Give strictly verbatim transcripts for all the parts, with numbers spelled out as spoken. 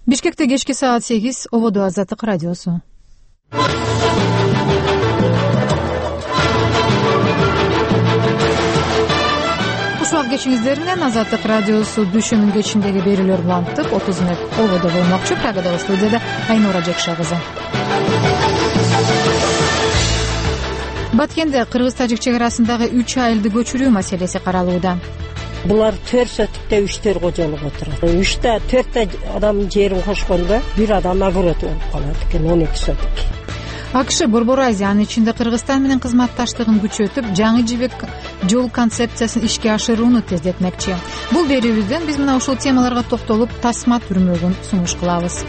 Бишкекте кечки саат сегиз, Ободо Азаттык радиосу. Ушул кечиңиздер менен Азаттык радиосу дүйшөмүн кечиндеги берүүлөр улантып, отуз мүнөт Ободо болмокчу. Программада студияда Айнура Жекша кызы. Баткенде кыргыз-тажик чек арасындагы үч айылды көчүрүү маселеси каралууда. Булар төрт сотукта үчтөр кожолук отурат. Үчтө төрттө адам жерин кошкондо бир адам огород болуп калат экен, он эки сотук. АКШ Борбор Азия анын ичинде Кыргызстан менен кызматташтыгын күчөтүп, жаңы жибек жол концепциясын ишке ашырууну тездетмекчи. Бул берүүбүздөн биз мына ушул темаларга токтолуп, тасма түрмөгүн сунуш кылабыз.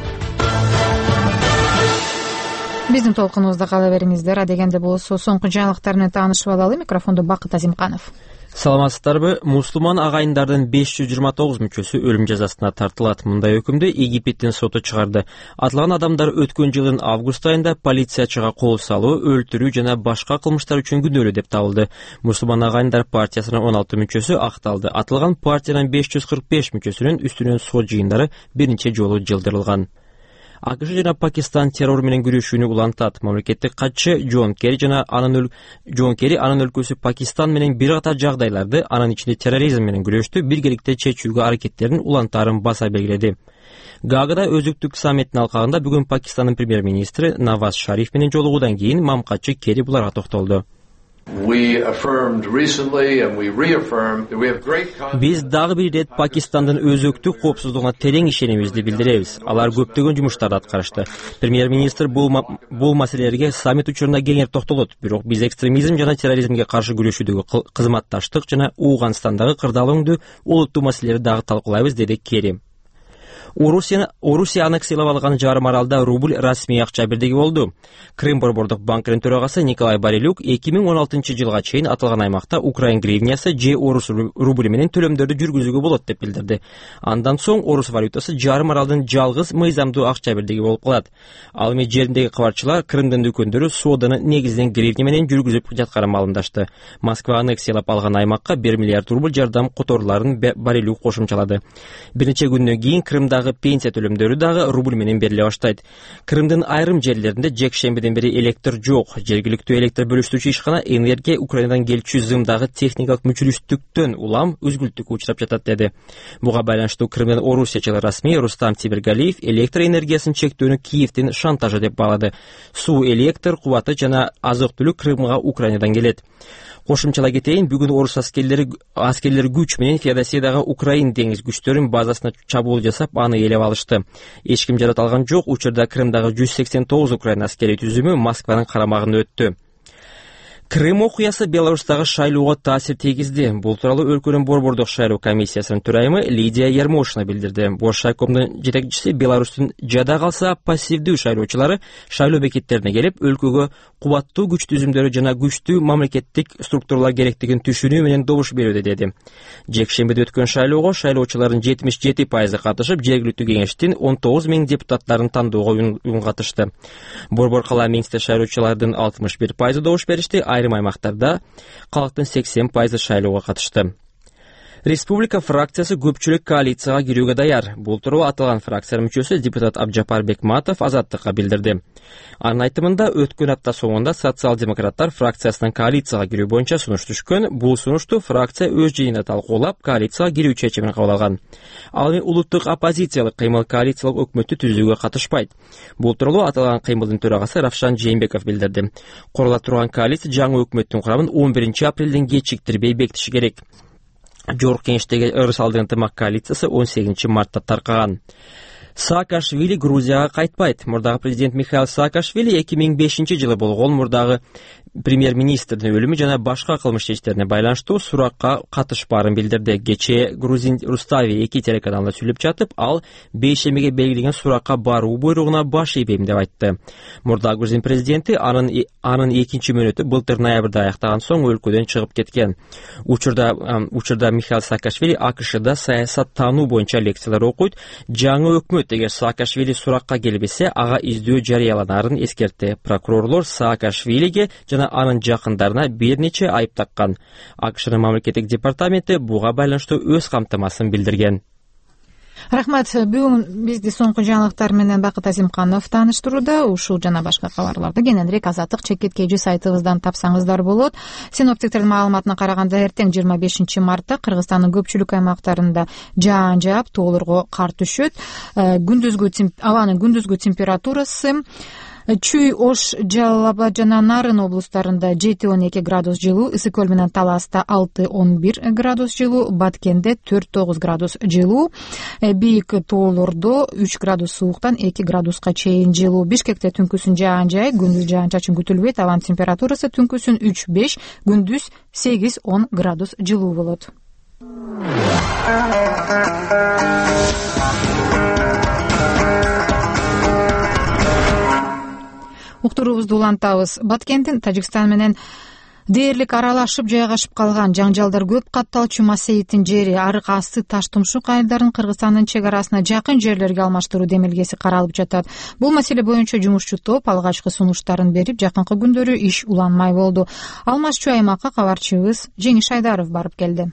Биздин толкунубузда кала бериңиздер. Адегенде болсо соңку жаңылыктар менен таанышып алалы. Микрофондо Бакыт Азимканов. Саламатсыздарбы? Мусулман агайындардын беш жүз жыйырма тогуз мүчөсү өлүм жазасына тартылат. Мындай өкүмдү Египеттин соту чыгарды. Атылган адамдар өткөн жылдын август айында полициячыга кол салуу, өлтүрүү жана башка кылмыштар үчүн күнөөлүү деп табылды. Мусулман агайындар партиясынын он алты мүчөсү акталды. Атылган партиянын беш жүз кырк беш мүчөсүнүн үстүнөн сот жыйындары бир нече жолу жылдырылган. АКШ жана Пакистан террор менен күрөшүүнү улантат. Мамлекеттик катчы Джон Керри жана анын Джон Керри анын өлкөсү Пакистан менен бир катар жагдайларды, анын ичинде терроризм менен күрөштү биргеликте чечүүгө аракеттерин улантаарын баса белгиледи. Гаагада өзүктүк саммиттин алкагында бүгүн Пакистандын премьер-министри Наваз Шариф менен жолугуудан кийин мамкатчы Керри буларга токтолду. Биз дагы бир ирет Пакистандын өзөктүк коопсуздугуна терең ишенимибизди билдиребиз. Алар көптөгөн жумуштарды аткарышты. Премьер-министр бул бул маселелерге саммит учурунда кеңири токтолот. Бирок биз экстремизм жана терроризмге каршы күрөшүүдөгү кызматташтык жана Ууганстандагы кырдаалооңду олуттуу маселелерди дагы талкуулайбыз, деди Керри. Орусия аннексиялап алган жарым аралда рубль расмий акча бирдиги болду. Крым борбордук банкынын төрагасы Николай Барилюк эки миң он алтынчы жылга чейин аталган аймакта Украин гривнясы же орус рубль менен төлөмдөрдү жүргүзүүгө болот деп билдирди. Андан соң орус валютасы жарым аралдын жалгыз мыйзамдуу акча бирдиги болуп калат. Ал эми жериндеги кабарчылар Крымдын дүкөндөрү сооданы негизинен гривня менен жүргүзүп жатканын маалымдашты. Москва аннексиялап алган аймакка бир миллиард рубль жардам которууларын Барилюк кошумчалады. Бир нече күндөн кийин Крымда пенсия төлөмдөрү дагы рубль менен бериле баштайт. Крымдын айрым жерлеринде жекшембиден бери электр жок. Жергиликтүү электр бөлүштүрүүчү ишкана энергия Украинадан келчү зымдагы техникалык мүчүлүштүктөн улам үзгүлтүккө учурап жатат деди. Буга байланыштуу Крымдын орусиячылар расмий Рустам Тибергалиев электр энергиясын чектөөнү Киевдин шантажы деп баалады. Суу, электр кубаты жана азык-түлүк Крымга Украинадан келет. Кошумчалай кетейин, бүгүн орус аскерлери аскерлери күч менен Феодосиядагы Украин деңиз күчтөрүнүн базасына чабуул жасап, аны ээлеп алышты. Эч ким жарат алган жок. Учурда Крымдагы жүз сексен тогуз Украин аскери түзүмү Москванын карамагында өттү. Крым окуясы Беларустагы шайлоого таасир тийгизди. Бул тууралуу өлкөнүн борбордук шайлоо комиссиясынын төрайымы Лидия Ярмошина билдирди. Бош шайкомдун жетекчиси Беларустун жада калса пассивдүү шайлоочулары шайлоо бекеттерине келип, өлкөгө кубаттуу күч түзүмдөрү жана күчтүү мамлекеттик структуралар керектигин түшүнүү менен добуш берүүдө, деди. Жекшембиде өткөн шайлоого шайлоочулардын жетимиш жети пайызы катышып, жергиликтүү кеңештин он тогуз миң депутаттарын тандоого уюн катышты. Борбор кала миңсте шайлоочулардын алтымыш бир пайызы добуш беришти. Айрым аймактарда калктын сексен пайызы шайлоого катышты. Республика фракциясы көпчүлүк коалицияга кирүүгө даяр. Бул тууралуу аталган фракциянын мүчөсү депутат Абжапар Бекматов Азаттыкка билдирди. Анын айтымында өткөн апта соңунда социал-демократтар фракциясынын коалицияга кирүү боюнча сунуш түшкөн. Бул сунушту фракция өз жыйынында талкуулап, коалицияга кирүү чечимин кабыл алган. Ал эми улуттук оппозициялык кыймыл коалициялык өкмөттү түзүүгө катышпайт. Бул тууралуу аталган кыймылдын төрагасы Равшан Жээнбеков билдирди. Курулат турган коалиция жаңы өкмөттүн курамын он биринчи апрелден кечиктирбей бекитиши керек. Жогорку кеңештеги ырысалдын ынтымак коалициясы он сегизинчи мартта таркаган. Саакашвили Грузияга кайтпайт. Мурдагы президент Михаил Саакашвили эки миң бешинчи жылы болгон мурдагы премьер-министрдин өлүмү жана башка кылмыш иштерине байланыштуу суракка катышпаарын билдирди. Кечээ Грузин Рустави эки телеканалда сүйлөп жатып, ал бейшембиге белгиленген суракка баруу буйругуна баш ийбейм деп айтты. Мурдагы Грузин президенти анын анын экинчи мөөнөтү былтыр ноябрда аяктаган соң өлкөдөн чыгып кеткен. Учурда учурда Михаил Саакашвили АКШда саясат таануу боюнча лекциялар окуйт. Жаңы өкмөт эгер Саакашвили суракка келбесе, ага издөө жарыяланаарын эскертти. Прокурорлор Саакашвилиге жана анын жакындарына бир нече айып таккан. АКШнын мамлекеттик департаменти буга байланыштуу өз камтымасын билдирген. Рахмат. Бүгүн бизди соңку жаңылыктар менен Бакыт Азимканов тааныштырууда. Ушул жана башка кабарларды кененирээк Азаттык чекит кей сайтыбыздан тапсаңыздар болот. Синоптиктердин маалыматына караганда эртең жыйырма бешинчи мартта Кыргызстандын көпчүлүк аймактарында жаан жаап, тоолорго кар түшөт. Күндүзгү абанын күндүзгү температурасы Чүй, Ош, Жалал Абад жана Нарын облустарында жети он эки градус жылуу, Ысык Көл менен Таласта алты он бир градус жылуу, Баткенде төрт тогуз градус жылуу, бийик тоолордо үч градус сууктан эки градуска чейин жылуу. Бишкекте түнкүсүн жаан жай, күндүз жаан чачын күтүлбөйт. Абанын температурасы түнкүсүн үч беш, күндүз сегиз он градус жылуу болот. Уктуруубузду улантабыз. Баткендин Тажикстан менен дээрлик аралашып жайгашып калган жаңжалдар көп катталчу Масейиттин жери арык асты Таш-Тумшук айылдарын Кыргызстандын чек арасына жакын жерлерге алмаштыруу демилгеси каралып жатат. Бул маселе боюнча жумушчу топ алгачкы сунуштарын берип, жакынкы күндөрү иш уланмай болду. Алмашчу аймакка кабарчыбыз Жеңиш Айдаров барып келди.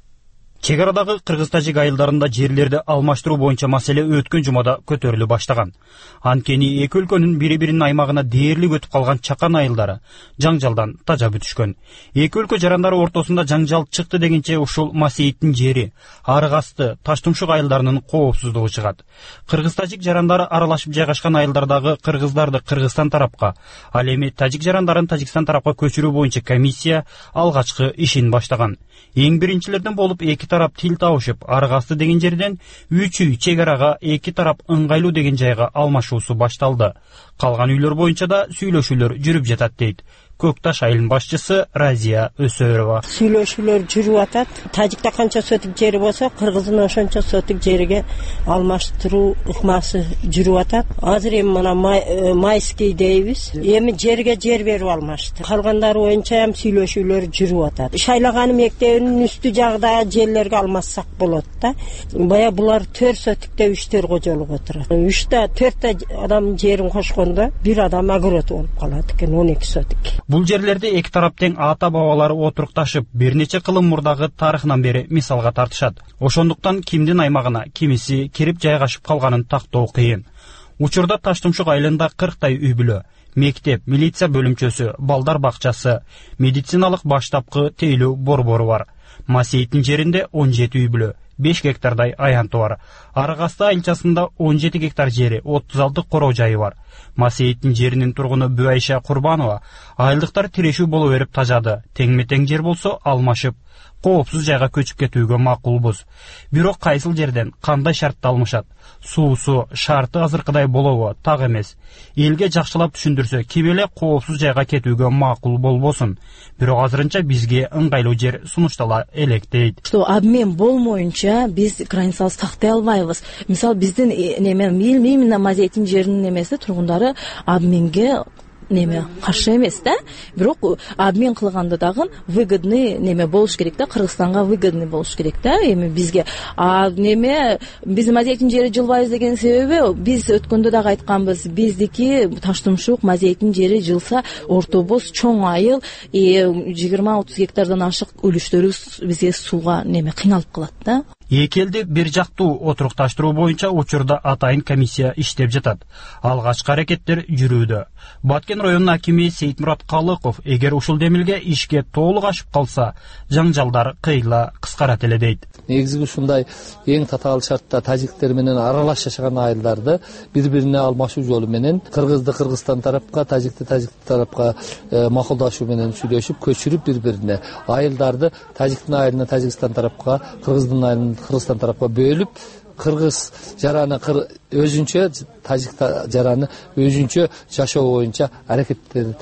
Чек арадагы кыргыз-тажик айылдарында жерлерди алмаштыруу боюнча маселе өткөн жумада көтөрүлө баштаган. Анткени эки өлкөнүн бири-биринин аймагына дээрлик өтүп калган чакан айылдары жаңжалдан тажап өтүшкөн. Эки өлкө жарандары ортосунда жаңжал чыкты дегенче ушул Масейиттин жери, арык асты Таш-Тумшук айылдарынын коопсуздугу чыгат. Кыргыз-тажик жарандары аралашып жайгашкан айылдардагы кыргыздарды Кыргызстан тарапка, ал эми тажик жарандарын Тажикстан тарапка көчүрүү боюнча комиссия алгачкы ишин баштаган. Эң биринчилерден болуп эки тарап тил табышып, арык асты деген жерден үч үй чек арага эки тарап ыңгайлуу деген жайга алмашуусу башталды. Калган үйлөр боюнча да сүйлөшүүлөр жүрүп жатат дейт Көкташ айылынын башчысы Разия Өсөрова. Сүйлөшүүлөр жүрүп атат. Тажикта канча сотук жери болсо, Кыргыздын ошончо сотук жерге алмаштыруу ыкмасы жүрүп атат. Азыр эми мына майский дейбиз. Эми жерге жер берип алмашты. Калгандары боюнча эм сүйлөшүүлөр жүрүп атат. Шайлаганым мектебинин үстү жагда жерлерге алмассак болот да. Бая булар төрт сотукта үчтөр кожолук отурат. Үчтө төрттө адам жерин кошкондо бир адам огород болуп калат экен, он эки сотук. Бул жерлерде эки тарап тең ата бабалары отурукташып, бир нече кылым мурдагы тарыхынан бери мисалга тартышат. Ошондуктан кимдин аймагына кимиси кирип жайгашып калганын тактоо кыйын. Учурда Таш-Тумшук айылында кырктай үй бүлө, мектеп, милиция бөлүмчөсү, балдар бакчасы, медициналык баштапкы тейлөө борбору бар. Масейиттин жеринде он жети үй бүлө, беш гектардай аянты бар. Арык асты айылчасында он жети гектар жери, отуз алты короо жайы бар. Масейиттин жеринин тургуну Бүайша Курбанова айылдыктар тирешүү боло берип тажады. Теңме-тең жер болсо алмашып, коопсуз жайга көчүп кетүүгө макулбуз. Бирок кайсыл жерден кандай шартты алмашат? Суусу, шарты азыркыдай болобу? Так эмес. Элге жакшылап түшүндүрсө, ким эле коопсуз жайга кетүүгө макул болбосун. Бирок азырынча бизге ыңгайлуу жер сунуштала элек дейт. Что обмен болмоюнча биз границабызды тактай албайбыз. Мисалы биздин неме именно Масейиттин жеринин немеси тургундары обменге неме каршы эмес да, бирок обмен кылганда дагы выгодный неме болуш керек да, Кыргызстанга выгодный болуш керек да. Эми бизге а неме биздин Масейиттин жери жылбайбыз деген себеби биз өткөндө дагы айтканбыз, биздики Таш-Тумшук Масейиттин жери жылса ортобоз чоң айыл, жыйырма отуз гектардан ашык үлүштөрүбүз бизге сууга неме кыйналып калат да. Эки элди бир жактуу отурукташтыруу боюнча учурда атайын комиссия иштеп жатат. Алгачкы аракеттер жүрүүдө. Баткен районунун акими Сейитмурат Калыков эгер ушул демилге ишке толук ашып калса, жаңжалдар кыйла кыскарат эле дейт. Негизи ушундай эң татаал шартта тажиктер менен аралаш жашаган айылдарды бири-бирине алмашуу жолу менен кыргызды Кыргызстан тарапка, тажикти тажик тарапка макулдашуу менен сүйлөшүп, көчүрүп бири-бирине айылдарды тажиктин айылына Тажикстан тарапка, Кыргыздын айылына Кыргызстан тарапка бөлүп, кыргыз жараны өзүнчө, тажик жараны өзүнчө жашоо боюнча аракеттерди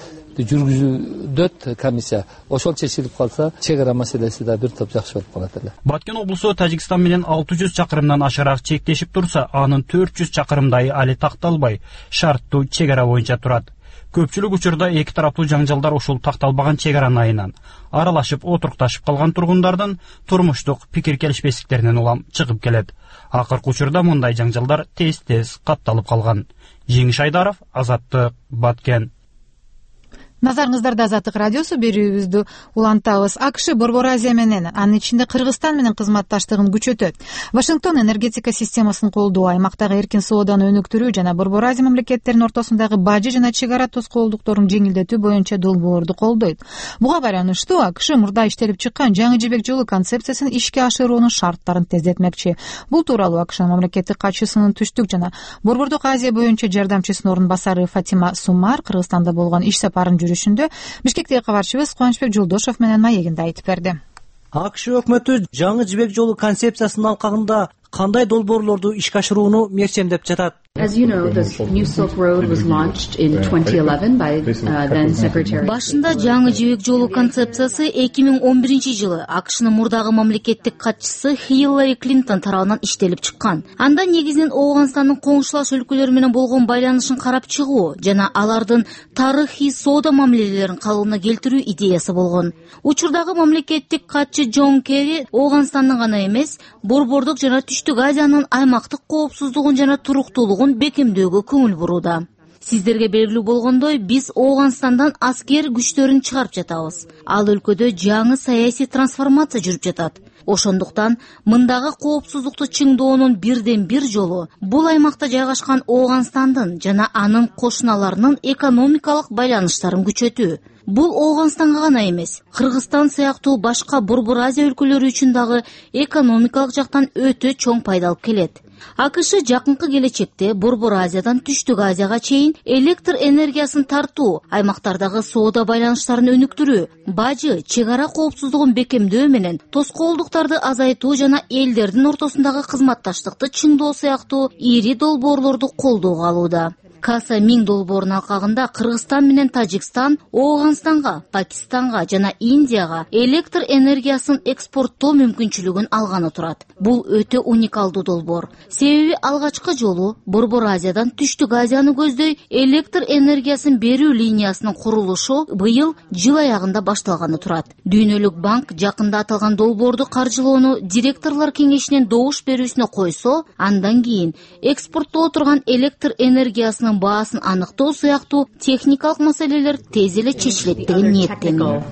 жүргүзөт комиссия. Ошол чечилип калса, чек ара маселеси да бир топ жакшы болуп калат эле. Баткен облусу Тажикстан менен алты жүз чакырымдан ашыраак чектешип турса, анын төрт жүз чакырымдайы али такталбай, шарттуу чек ара боюнча турат. Көпчүлүк учурда эки тараптуу жаңжалдар ушул такталбаган чек аранын айынан аралашып отурукташып калган тургундардын турмуштук пикир келишпестиктеринен улам чыгып келет. Акыркы учурда мындай жаңжалдар тез-тез катталып калган. Жеңиш Айдаров, Азаттык, Баткен. Назарыңыздарда Азаттык радиосу, берүүбүздү улантабыз. АКШ Борбор Азия менен, анын ичинде Кыргызстан менен кызматташтыгын күчөтөт. Вашингтон энергетика системасын колдоо, аймактагы эркин сооданы өнүктүрүү жана Борбор Азия мамлекеттеринин ортосундагы бажы жана чек ара тоскоолдукторун жеңилдетүү боюнча долбоорду колдойт. Буга байланыштуу АКШ мурда иштелип чыккан жаңы жибек жолу концепциясын ишке ашыруунун шарттарын тездетмекчи. Бул тууралуу АКШнын мамлекеттик катчысынын түштүк жана Борбордук Азия боюнча жардамчысынын орун басары Фатима Сумар Кыргызстанда болгон иш сапарын жүрүшүндө Бишкектеги кабарчыбыз Кубанычбек Жолдошов менен маегинде айтып берди. АКШ өкмөтү жаңы жибек жолу концепциясынын алкагында кандай долбоорлорду ишке ашырууну мерчемдеп жатат? As you know, the New Silk Road was launched in twenty eleven by uh, then Secretary. Башында жаңы жибек жолу концепциясы эки миң он биринчи жылы АКШнын мурдагы мамлекеттик катчысы Хиллари Клинтон тарабынан иштелип чыккан. Анда негизинен Ооганстандын коңшулаш өлкөлөр менен болгон байланышын карап чыгуу жана алардын тарыхый соода мамилелерин калыбына келтирүү идеясы болгон. Учурдагы мамлекеттик катчы Джон Керри Ооганстандын гана эмес, Борбордук жана Түштүк Азиянын аймактык коопсуздугун жана туруктуулугун бекемдөөгө көңүл бурууда. Сиздерге белгилүү болгондой, биз Ооганстандан аскер күчтөрүн чыгарып жатабыз. Ал өлкөдө жаңы саясий трансформация жүрүп жатат. Ошондуктан мындагы коопсуздукту чыңдоонун бирден бир жолу бул аймакта жайгашкан Ооганстандын жана анын кошуналарынын экономикалык байланыштарын күчөтүү. Бул Ооганстанга гана эмес, Кыргызстан сыяктуу башка Борбор Азия өлкөлөрү үчүн дагы экономикалык жактан өтө чоң пайда алып келет. АКШ жакынкы келечекте Борбор Азиядан Түштүк Азияга чейин электр энергиясын тартуу, аймактардагы соода байланыштарын өнүктүрүү, бажы, чек ара коопсуздугун бекемдөө менен тоскоолдуктарды азайтуу жана элдердин ортосундагы кызматташтыкты чыңдоо сыяктуу ири долбоорлорду колдоого алууда. Каса миң долбоорунун алкагында Кыргызстан менен Тажикстан Ооганстанга, Пакистанга жана Индияга электр энергиясын экспорттоо мүмкүнчүлүгүн алганы турат. Бул өтө уникалдуу долбоор. Себеби алгачкы жолу Борбор Азиядан Түштүк Азияны көздөй электр энергиясын берүү линиясынын курулушу быйыл жыл аягында башталганы турат. Дүйнөлүк банк жакында аталган долбоорду каржылоону директорлор кеңешинин добуш берүүсүнө койсо, андан кийин экспорттоо турган электр энергиясынын баасын аныктоо сыяктуу техникалык маселелер тез эле чечилет деген ниеттеним.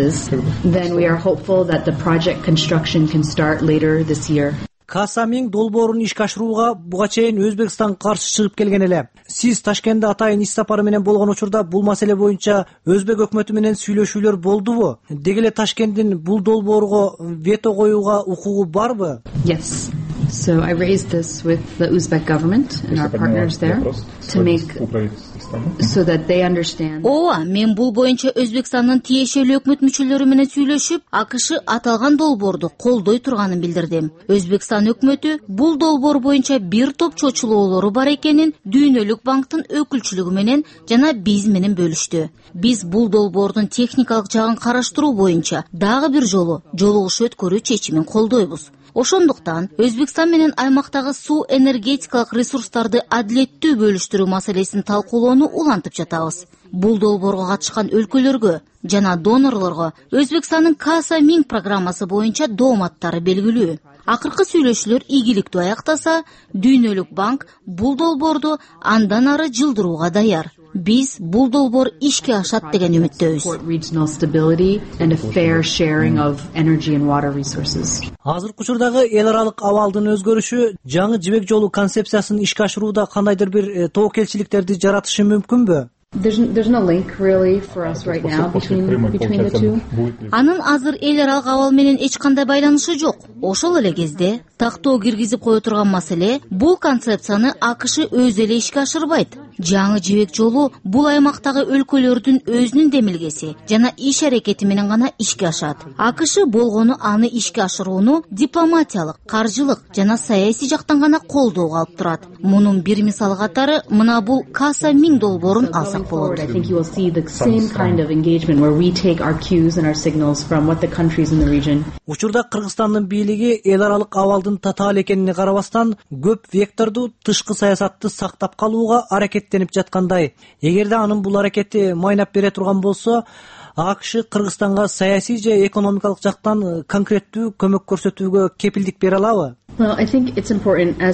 Каса миң долбоорун ишке ашырууга буга чейин Өзбекстан каршы чыгып келген эле. Сиз Ташкентте атайын иш сапары менен болгон учурда бул маселе боюнча Өзбек өкмөтү менен сүйлөшүүлөр болдубу? Деги эле Ташкенттин бул долбоорго вето коюуга укугу барбы? Yes. So I raised this with the Uzbek government and our partners there to make so that they understand. Ооба, мен бул боюнча Өзбекстандын тиешелүү өкмөт мүчөлөрү менен сүйлөшүп, АКШ аталган долбоорду колдой турганын билдирдим. Өзбекстан өкмөтү бул долбоор боюнча бир топ чочулоолору бар экенин Дүйнөлүк банктын өкүлчүлүгү менен жана биз менен бөлүштү. Биз бул долбоордун техникалык жагын караштыруу боюнча дагы бир жолу жолугушуу өткөрүү чечимин колдойбуз. Ошондуктан Өзбекстан менен аймактагы суу энергетикалык ресурстарды адилеттүү бөлүштүрүү маселесин талкуулоону улантып жатабыз. Бул долбоорго катышкан өлкөлөргө жана донорлорго Өзбекстандын Каса миң программасы боюнча дооматтары белгилүү. Акыркы сүйлөшүүлөр ийгиликтүү аяктаса, Дүйнөлүк банк бул долбоорду андан ары жылдырууга даяр. Биз бул долбоор ишке ашат деген үмүттөбүз. Азыркы учурдагы эл аралык абалдын өзгөрүшү жаңы жибек жолу концепциясын ишке ашырууда кандайдыр бир тобокелчиликтерди жаратышы мүмкүнбү? There's, there's no link really for us right now between, between the two. Анын азыр эл аралык абал менен эч кандай байланышы жок. Ошол эле кезде тактоо киргизип кое турган маселе бул концепцияны АКШ өзү эле ишке ашырбайт. Жаңы жибек жолу бул аймактагы өлкөлөрдүн өзүнүн демилгеси жана иш аракети менен гана ишке ашат. АКШ болгону аны ишке ашырууну дипломатиялык, каржылык жана саясий жактан гана колдоого алып турат. Мунун бир мисалы катары мына бул Каса миң долбоорун алсак болот. I think you will see the same kind of engagement where we take our cues and our signals from what the countries in the region. Учурда Кыргызстандын бийлиги эл аралык абалдын татаал экенине карабастан көп векторду тышкы саясатты сактап калууга аракеттенип жаткандай. Эгерде анын бул аракети майнап бере турган болсо, АКШ Кыргызстанга саясий же экономикалык жактан конкреттүү көмөк көрсөтүүгө кепилдик бере алабы? Well, I think it's important as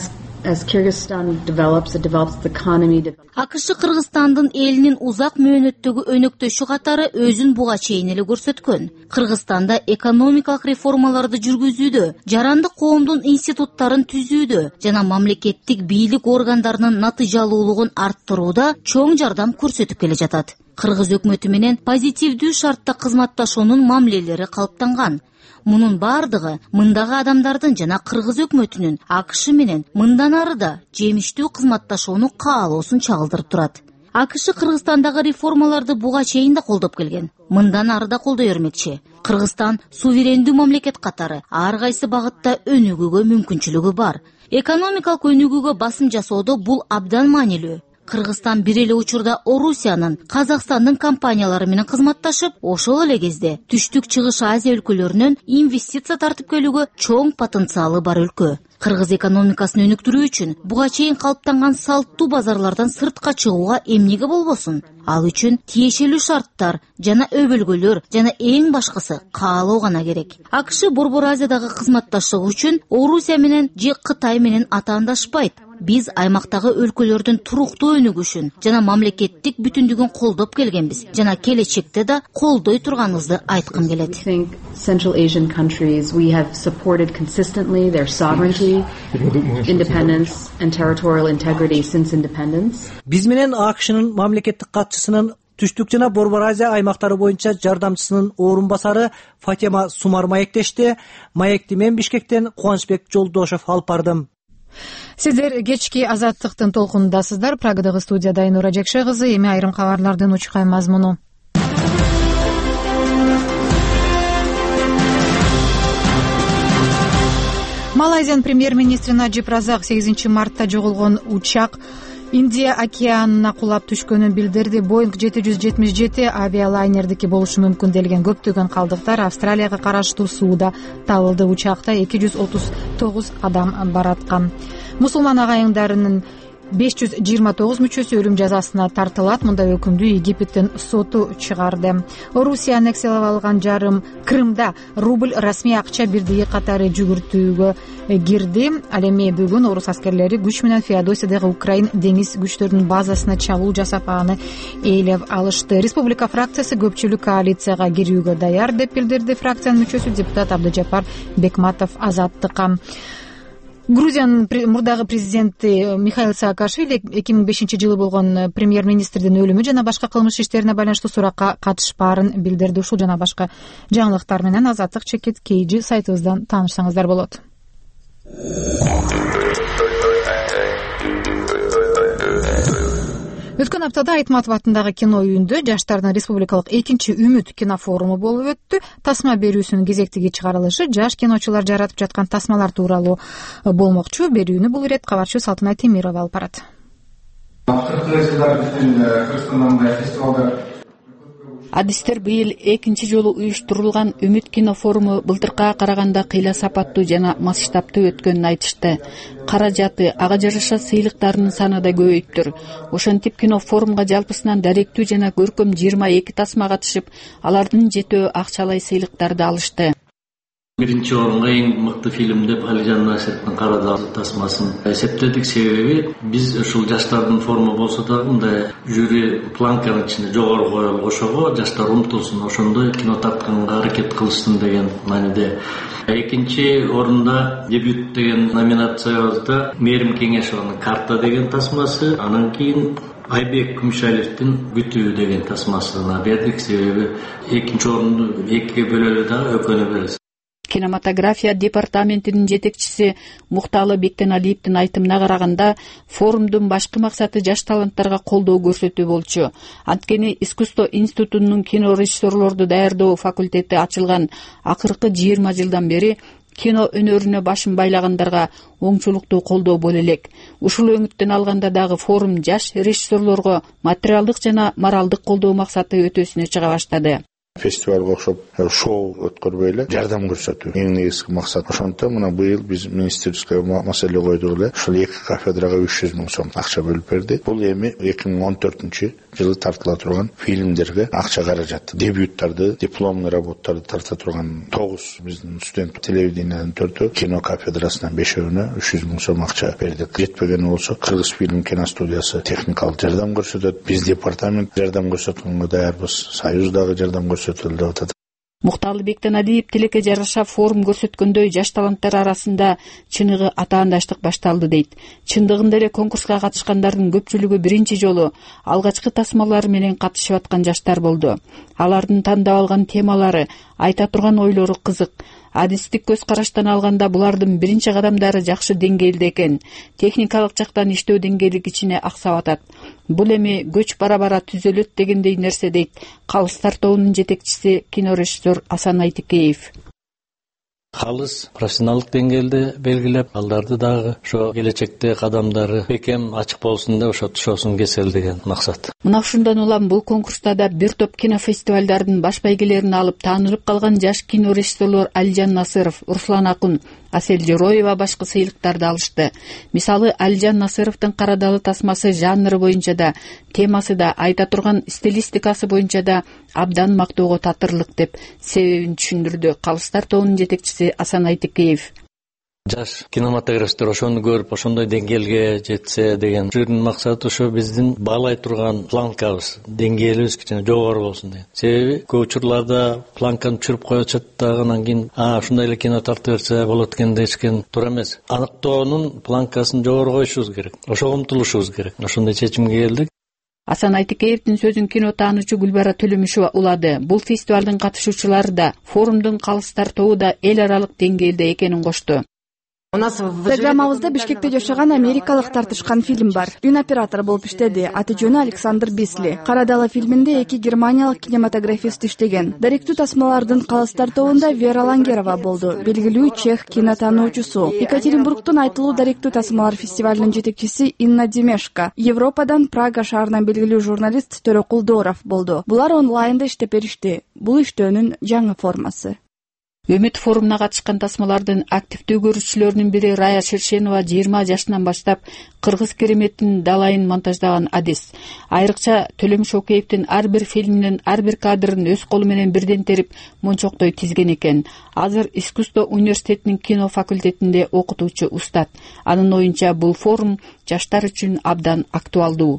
as Kyrgyzstan develops, it develops the economy. АКШ Кыргызстандын элинин узак мөөнөттөгү өнөктөшү катары өзүн буга чейин эле көрсөткөн. Кыргызстанда экономикалык реформаларды жүргүзүүдө, жарандык коомдун институттарын түзүүдө жана мамлекеттик бийлик органдарынын натыйжалуулугун арттырууда чоң жардам көрсөтүп келе жатат. Кыргыз өкмөтү менен позитивдүү шартта кызматташуунун мамилелери калыптанган. Мунун бардыгы мындагы адамдардын жана Кыргыз өкмөтүнүн АКШ менен мындан ары да жемиштүү кызматташууну каалоосун чагылдырып турат. АКШ Кыргызстандагы реформаларды буга чейин да колдоп келген. Мындан ары да колдой бермекчи. Кыргызстан суверендүү мамлекет катары ар кайсы багытта өнүгүүгө мүмкүнчүлүгү бар. Экономикалык өнүгүүгө басым жасоодо бул абдан маанилүү. Кыргызстан бир эле учурда Орусиянын, Казакстандын компаниялары менен кызматташып, ошол эле кезде Түштүк Чыгыш Азия өлкөлөрүнөн инвестиция тартып келүүгө чоң потенциалы бар өлкө. Кыргыз экономикасын өнүктүрүү үчүн буга чейин калыптанган салттуу базарлардан сыртка чыгууга эмнеге болбосун? Ал үчүн тиешелүү шарттар жана өбөлгөлөр жана эң башкысы каалоо гана керек. АКШ Борбор Азиядагы кызматташтыгы үчүн Орусия менен же Кытай менен атаандашпайт. Биз аймактагы өлкөлөрдүн туруктуу өнүгүшүн жана мамлекеттик бүтүндүгүн колдоп келгенбиз жана келечекте да колдой турганыбызды айткым келет. Central Asian countries, we have supported consistently their sovereignty, independence and territorial integrity since independence. Биз менен АКШнын мамлекеттик катчысынын Түштүк жана Борбор Азия аймактары боюнча жардамчысынын орун басары Фатема Сумар маектешти. Маекти мен Бишкектен Кубанычбек Жолдошев алып бардым. Сиздер кечки азаттыктын толкунундасыздар. Прагадагы студияда Айнура Жекше кызы. Эми айрым кабарлардын учкай мазмуну. Малайзиянын премьер-министри Наджиб Разак сегизинчи мартта жоголгон учак Индия океанына кулап түшкөнүн билдирди. Боинг жети жүз жетимиш жети авиалайнердики болушу мүмкүн делген көптөгөн калдыктар Австралияга караштуу сууда табылды. Учакта эки жүз отуз тогуз адам бараткан. Мусулман агайыңдарынын беш жүз жыйырма тогуз мүчөсү өлүм жазасына тартылат. Мындай өкүмдү Египтиттин соту чыгарды. Орусия аннексиялап алган жарым Крымда рубль расмий акча бирдиги катары жүгүртүүгө кирди. Ал эми бүгүн орус аскерлери күч менен Феодосиядагы Украин деңиз күчтөрүнүн базасына чабуул жасап аны ээлеп алышты. Республика фракциясы көпчүлүк коалицияга кирүүгө даяр деп билдирди фракциянын мүчөсү депутат Абдыжапар Бекматов Азаттыкка. Грузиянын мурдагы президенти Михаил Саакашвили эки миң бешинчи жылы болгон премьер-министрдин өлүмү жана башка кылмыш иштерине байланыштуу суракка катышпаарын билдирди. Ушул жана башка жаңылыктар менен Азаттык чекит кейжи сайтыбыздан таанышсаңыздар болот. Өткөн аптада Айтматов атындагы кино үйүндө жаштардын республикалык экинчи үмүт кинофоруму болуп өттү. Тасма берүүсүнүн кезектеги чыгарылышы жаш киночулар жаратып жаткан тасмалар тууралуу болмокчу. Берүүнү бул ирет кабарчы Салтынай Темирова алып барат. Адистер быйыл экинчи жолу уюштурулган Үмүт кино форуму былтыркыга караганда кыйла сапаттуу жана масштабтуу өткөнүн айтышты. Каражаты, ага жараша сыйлыктарынын саны да көбөйүптүр. Ошентип кино форумга жалпысынан даректүү жана көркөм жыйырма эки тасма катышып, алардын жетөө акчалай сыйлыктарды алышты. Биринчи орунга эң мыкты фильм деп Алижан Насиповдун Кара дал тасмасын эсептедик. Себеби биз ушул жаштардын форуму болсо да мындай жюри планканын ичинде жогору коелуп, ошого жаштар умтулсун, ошондой кино тартканга аракет кылышсын деген мааниде. Экинчи орунда дебют деген номинациябызда Мээрим Кеңешованын Карта деген тасмасы, анан кийин Айбек Күмүшалиевдин Күтүү деген тасмасына бердик. Себеби экинчи орунду экиге бөлөлү да экөөнө беребиз. Кинематография департаментинин жетекчиси Мукталы Бектеналиевдин айтымына караганда, форумдун башкы максаты жаш таланттарга колдоо көрсөтүү болчу. Анткени искусство институтунун кино режиссерлорду даярдоо факультети ачылган акыркы жыйырма жылдан бери кино өнөрүнө башын байлагандарга оңчулуктуу колдоо боло элек. Ушул өңүттөн алганда дагы форум жаш режиссерлорго материалдык жана моралдык колдоо максаты өтөсүнө чыга баштады. фестивалга окшоп шоу өткөрбөй эле жардам көрсөтүү эң негизги максат. Ошондо мына быйыл биз министрликке маселе койдук эле. Ушул эки кафедрага үч жүз миң сом акча бөлүп берди. Бул эми эки миң он төртүнчү жылы тартыла турган фильмдерге акча каражат, дебюттарды, дипломный работтарды тарта турган тогуз биздин студент, телевидениянын төртөө, кино кафедрасынан бешөөнө үч жүз миң сом акча бердик. Жетпеген болсо Кыргыз фильм киностудиясы техникалык жардам көрсөтөт. Биз департамент жардам көрсөткөнгө даярбыз. Союз дагы жардам көрсөтөлүп атат. Мукталы Бектеналиев тилекке жараша форум көрсөткөндөй жаш таланттар арасында чыныгы атаандаштык башталды дейт. Чындыгында эле конкурска катышкандардын көпчүлүгү биринчи жолу алгачкы тасмалар менен катышып аткан жаштар болду. Алардын тандап алган темалары, айта турган ойлору кызык. Адистик көз караштан алганда булардын биринчи кадамдары жакшы деңгээлде экен. Техникалык жактан иштөө деңгээли кичине аксап атат. Бул эми көч бара-бара түзөлөт дегендей нерсе дейт Калыстар тобунун жетекчиси кинорежиссер Асан Айтикеев. Калыс профессионалдык деңгээлде белгилеп, алдарды дагы ошо келечекте кадамдары бекем ачык болсун деп ошо тушосун кесел деген максат. Мына ушундан улам бул конкурста да бир топ кинофестивалдардын баш байгелерин алып таанылып калган жаш кинорежиссерлор Алижан Насыров, Руслан Акун, Асель Жороева башкы сыйлыктарды алышты. Мисалы, Алижан Насыровдун Карадалы тасмасы жанры боюнча да, темасы да, айта турган стилистикасы боюнча да абдан мактоого татырлык деп себебин түшүндүрдү Калыстар тобунун жетекчиси Асан Айтикеев. Жаш кинематографисттер ошону көрүп, ошондой деңгээлге жетсе деген жүрдүн максаты ошо биздин баалай турган планкабыз, деңгээлибиз кичине жогору болсун деген. Себеби көп учурларда планканы түшүрүп коечут дагы, анан кийин а ушундай эле кино тартып берсе болот экен дешкен туура эмес. Аныктоонун планкасын жогору коюшубуз керек. Ошого умтулушубуз керек. Ошондой чечимге келдик. Асан Айтикеевдин сөзүн кино таануучу Гүлбара Төлөмүшева улады. Бул фестивалдын катышуучулары да, форумдун Калыстар тобу да эл аралык деңгээлде экенин кошту. Программабызда Бишкекте жашаган америкалык тартышкан фильм бар. Үн оператору болуп иштеди. Аты жөнү Александр Бисли. Карадалы фильминде эки германиялык кинематографист иштеген. Даректүү тасмалардын Калыстар тобунда Вера Лангерова болду. Белгилүү чех кинотаануучусу. Екатеринбургдун айтылуу даректүү тасмалар фестивалынын жетекчиси Инна Демешко. Европадан Прага шаарынан белгилүү журналист Төрөкул Доров болду. Булар онлайнда иштеп беришти. Бул иштөөнүн жаңы формасы. Үмүт форумуна катышкан тасмалардын активдүү көрүүчүлөрүнүн бири Рая Шершенова жыйырма жашынан баштап кыргыз кереметтин далайын монтаждаган адис. Айрыкча Төлөм Шокеевдин ар бир фильминин ар бир кадрын өз колу менен бирден терип мончоктой тизген экен. Азыр Искусство университетинин кино факультетинде окутуучу устат. Анын оюнча бул форум жаштар үчүн абдан актуалдуу.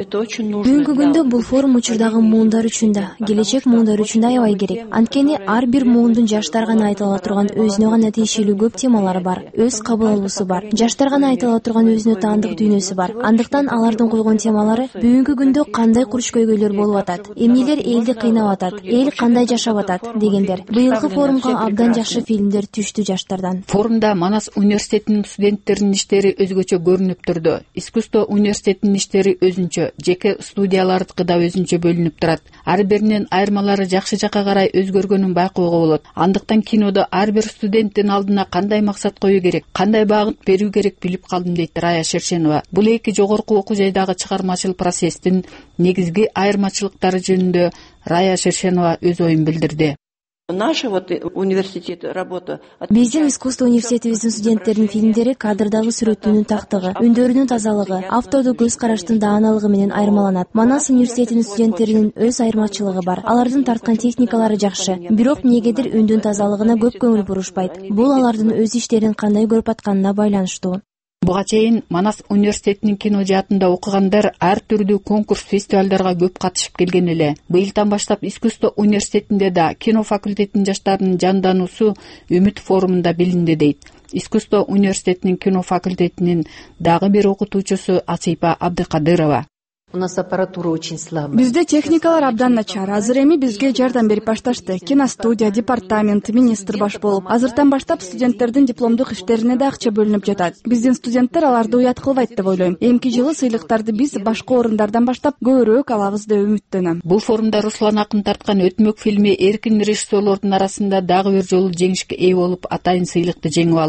Бүгүнкү күндө бул форум учурдагы муундар үчүн да, келечек муундар үчүн да аябай керек. Анткени ар бир муундун жаштар гана айта ала турган өзүнө гана тиешелүү көп темалары бар, өз кабыл алуусу бар. Жаштар гана айта ала турган өзүнө таандык дүйнөсү бар. Андыктан алардын койгон темалары бүгүнкү күндө кандай куруч көйгөйлөр болуп атат, эмнелер элди кыйнап атат, эл кандай жашап атат дегендер. Быйылкы форумга абдан жакшы фильмдер түштү жаштардан. Форумда Манас университетинин студенттеринин иштери өзгөчө көрүнүп турду. Искусство университетинин иштери өзүнчө, жеке студиялардыкы да өзүнчө бөлүнүп турат. Ар биринин айырмалары жакшы жакка карай өзгөргөнүн байкоого болот. Андыктан кинодо ар бир студенттин алдына кандай максат коюу керек, кандай багыт берүү керек билип калдым дейт Рая Шершенова. Бул эки жогорку окуу жайдагы чыгармачыл процесстин негизги айырмачылыктары жөнүндө Рая Шершенова өз оюн билдирди. Наша вот университет работа. Биздин искусство университетибиздин студенттеринин фильмдери кадрдагы сүрөтүүнүн тактыгы, үндөрүнүн тазалыгы, автордук көз караштын дааналыгы менен айырмаланат. Манас университетинин студенттеринин өз айырмачылыгы бар. Алардын тарткан техникалары жакшы, бирок эмнегедир үндүн тазалыгына көп көңүл бурушпайт. Бул алардын өз иштерин кандай көрүп атканына байланыштуу. Буга чейин Манас университетинин кино жаатында окугандар ар түрдүү конкурс, фестивалдарга көп катышып келген эле. Быйылдан баштап Искусство университетинде да кино факультетинин жаштарынын жандануусу Үмүт форумунда билинди дейт. Искусство университетинин кино факультетинин дагы бир окутуучусу Асипа Абдыкадырова. У нас аппаратура очень слабая. Бизде техникалар абдан начар. Азыр эми бизге жардам берип башташты. Киностудия, департамент, министр баш болуп. Азыртан баштап студенттердин дипломдук иштерине да акча бөлүнүп жатат. Биздин студенттер аларды уят кылбайт деп ойлойм. Эмки жылы сыйлыктарды биз башка орундардан баштап көбүрөөк алабыз деп үмүттөнөм. Бул форумда Руслан Акын тарткан Өтмөк фильми эркин режиссерлордун арасында дагы бир жолу жеңишке ээ болуп, атайын сыйлыкты жеңип алды.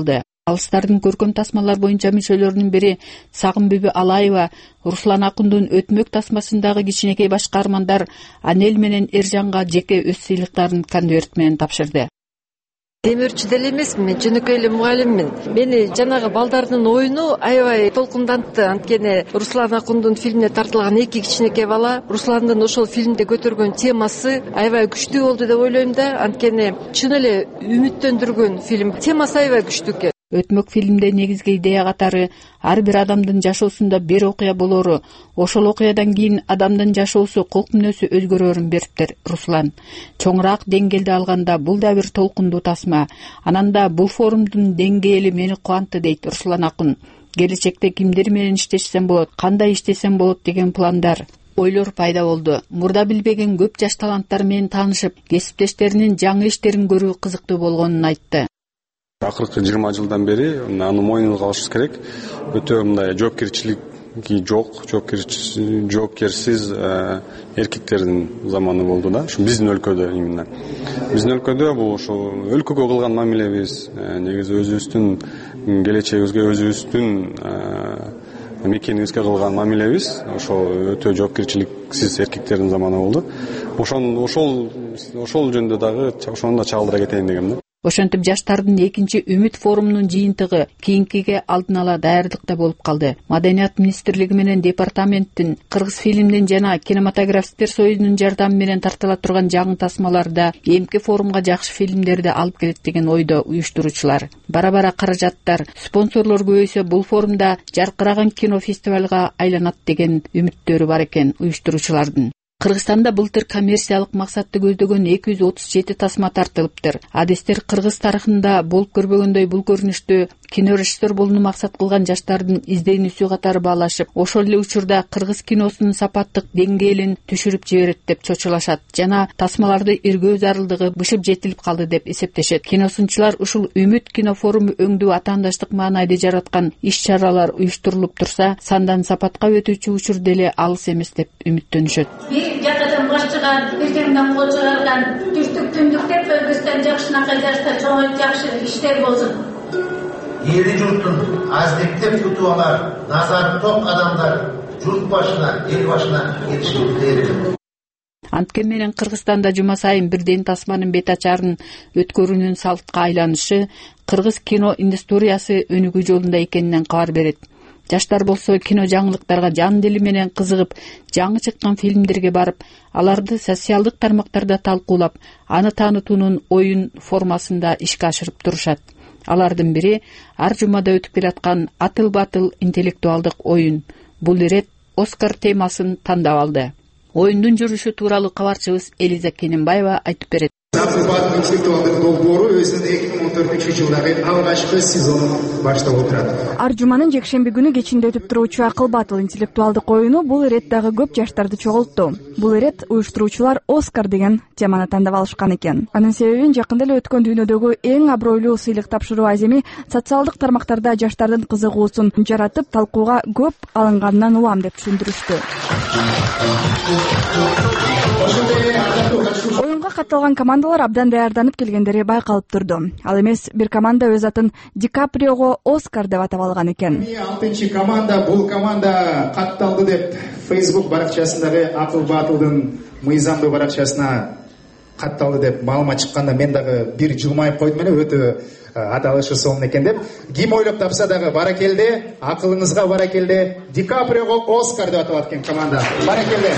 Алыстардын көркөм тасмалар боюнча мүчөлөрүнүн бири Сагынбүбү Алаева Руслан Акундун Өтмөк тасмасындагы кичинекей баш каармандар Анель менен Эржанга жеке өз сыйлыктарын конверт менен тапшырды. Темирчи деле эмесмин, мен жөнөкөй эле мугалиммин. Мени жанагы балдардын оюну аябай толкундантты. Анткени Руслан Акундун фильмине тартылган эки кичинекей бала Русландын ошол фильмде көтөргөн темасы аябай күчтүү болду деп ойлойм да. Анткени чын эле үмүттөндүргөн фильм. Темасы аябай күчтүү экен. Өтмөк фильмде негизги идея катары ар бир адамдын жашоосунда бир окуя болору, ошол окуядан кийин адамдын жашоосу, кылык мүнөзү өзгөрөрүн бериптир Руслан. Чоңураак деңгээлде алганда бул да бир толкундуу тасма. Анан да бул форумдун деңгээли мени кубантты дейт Руслан Акун. Келечекте кимдер менен иштешсем болот, кандай иштесем болот деген пландар, ойлор пайда болду. Мурда билбеген көп жаш таланттар менен таанышып, кесиптештеринин жаңы иштерин көрүү кызыктуу болгонун айтты. Акыркы жыйырма жылдан бери аны мойнуна алышыбыз керек. Өтө мындай жоопкерчилики жок, жоопкерсиз эркектердин заманы болду да. Ушу биздин өлкөдө именно. Биздин өлкөдө бул ошо өлкөгө кылган мамилебиз, негизи өзүбүздүн келечегибизге, өзүбүздүн мекенибизге кылган мамилебиз ошо өтө жоопкерчиликсиз эркектердин заманы болду. Ошон ошол ошол жөнүндө дагы ошону да чагылдыра кетейин дегем да. Ошентип жаштардын экинчи Үмүт форумунун жыйынтыгы кийинкиге алдын ала даярдыкта болуп калды. Маданият министрлиги менен департаменттин кыргыз фильмдин жана кинематографисттер союзунун жардамы менен тартыла турган жаңы тасмаларда эмки форумга жакшы фильмдерди алып келет деген ойдо уюштуруучулар. Бара-бара каражаттар, спонсорлор көбөйсө бул форумда жаркыраган кино фестивалга айланат деген үмүттөрү бар экен уюштуруучулардын. Кыргызстанда былтыр коммерциялык максатты көздөгөн эки жүз отуз жети тасма тартылыптыр. Адистер кыргыз тарыхында болуп көрбөгөндөй бул көрүнүштү кинорежиссер болууну максат кылган жаштардын изденүүсү катары баалашып, ошол эле учурда кыргыз киносунун сапаттык деңгээлин түшүрүп жиберет деп чочулашат жана тасмаларды иргөө зарылдыгы бышып жетилип калды деп эсептешет. Киносунчулар ушул Үмүт кино форуму өңдүү атаандаштык маанайды жараткан иш-чаралар уюштурулуп турса, сандан сапатка өтүүчү учур деле алыс эмес деп үмүттөнүшөт. Жакадан башчыган, бирден кол чыгарган, түштүк түндүк деп Өзбекстан жакшынакай жашта чоң жакшы иштер болсун. Eri журттун аздектеп күтүп алар, назары ток адамдар журт башына, эл башына жетишип келет. Анткен менен Кыргызстанда жума сайын бирден тасманын бет ачарын өткөрүүнүн салтка айланышы кыргыз кино индустриясы өнүгүү жолунда экенинен кабар берет. Жаштар болсо кино жаңылыктарга жан дили менен кызыгып, жаңы чыккан фильмдерге барып, аларды социалдык тармактарда талкуулап, аны таанытуунун оюн формасында ишке ашырып турушат. Алардын бири ар жумада өтүп келаткан Атыл батыл интеллектуалдык оюн. Бул ирет Оскар темасын тандап алды. Оюндун жүрүшү тууралуу кабарчыбыз Элиза Кененбаева айтып берет. Атыл батыл интеллектуалдык долбоору өзүнүн эки миң он төртүнчү жылдагы алгачкы сезонун баштап отурат. Ар жуманын жекшемби күнү кечинде өтүп туруучу Акыл батыл интеллектуалдык оюну бул ирет дагы көп жаштарды чогултту. Бул ирет уюштуруучулар Оскар деген теманы тандап алышкан экен. Анын себебин жакында эле өткөн дүйнөдөгү эң абройлуу сыйлык тапшыруу аземи социалдык тармактарда жаштардын кызыгуусун жаратып, талкууга көп алынганынан улам деп түшүндүрүштү. Оюнга катталган командалар абдан даярданып келгендери байкалып турду. Ал эмес бир команда өз атын Ди Каприого Оскар деп атап алган экен. алтынчы команда бул команда катталды деп Facebook баракчасындагы Акыл батылдын мыйзамдуу баракчасына катталды деп маалымат чыкканда мен дагы бир жылмайып койдум эле, өтө аталышы сонун экен деп. Ким ойлоп тапса дагы баракелде, акылыңызга баракелде, Ди Каприого Оскар деп аталат экен команда. Баракелде.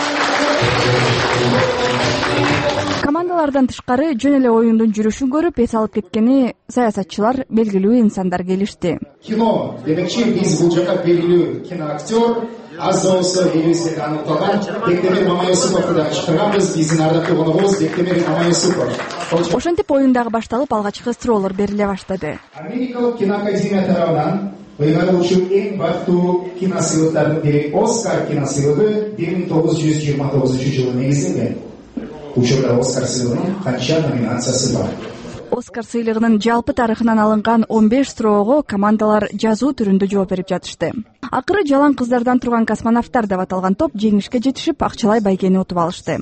Командалардан тышкары жөн эле оюндун жүрүшүн көрүп эс алып кеткени саясатчылар, белгилүү инсандар келишти. Кино демекчи биз бул жака белгилүү киноактер, аз да болсо элибизде аныкталган Бектемир Мамайюсуповду да чакырганбыз. Биздин ардактуу коногубуз Бектемир Мамайюсупов. Ошентип оюн дагы башталып, алгачкы суроолор бериле баштады. Америкалык киноакадемия тарабынан ыйгарылуучу эң бактуу киносыйлыктардын бири Оскар киносыйлыгы бир миң тогуз жүз жыйырма тогузунчу жылы негизделген. Учурда Оскар сыйлыгынын канча номинациясы бар? Оскар сыйлыгынын жалпы тарыхынан алынган он беш суроого командалар жазуу түрүндө жооп берип жатышты. Акыры жалаң кыздардан турган космонавттар деп аталган топ жеңишке жетишип, акчалай байгени утуп алышты.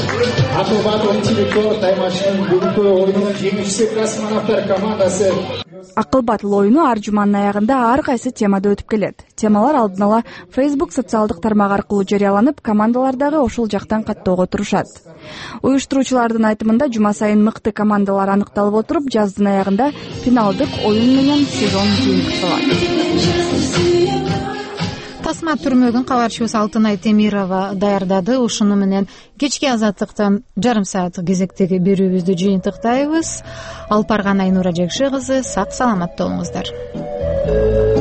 Акыл батыл интеллектуалдык таймашынын бүгүнкү оюнунун жеңүүчүсү космонавттар командасы. Акыл батыл оюну ар жуманын аягында ар кайсы темада өтүп келет. Темалар алдын ала Facebook социалдык тармак аркылуу жарыяланып, командалар дагы ошол жактан каттоого турушат. Уюштуруучулардын айтымында жума сайын мыкты командалар аныкталып отуруп, жаздын аягында финалдык оюн менен сезон жыйынтыкталат. Тасма түрмөгүн кабарчыбыз Алтынай Темирова даярдады. Ушуну менен кечки азаттыктан жарым саат кезектеги берүүбүздү жыйынтыктайбыз. Алпарган Айнура Жекши кызы, сак саламатта болуңуздар.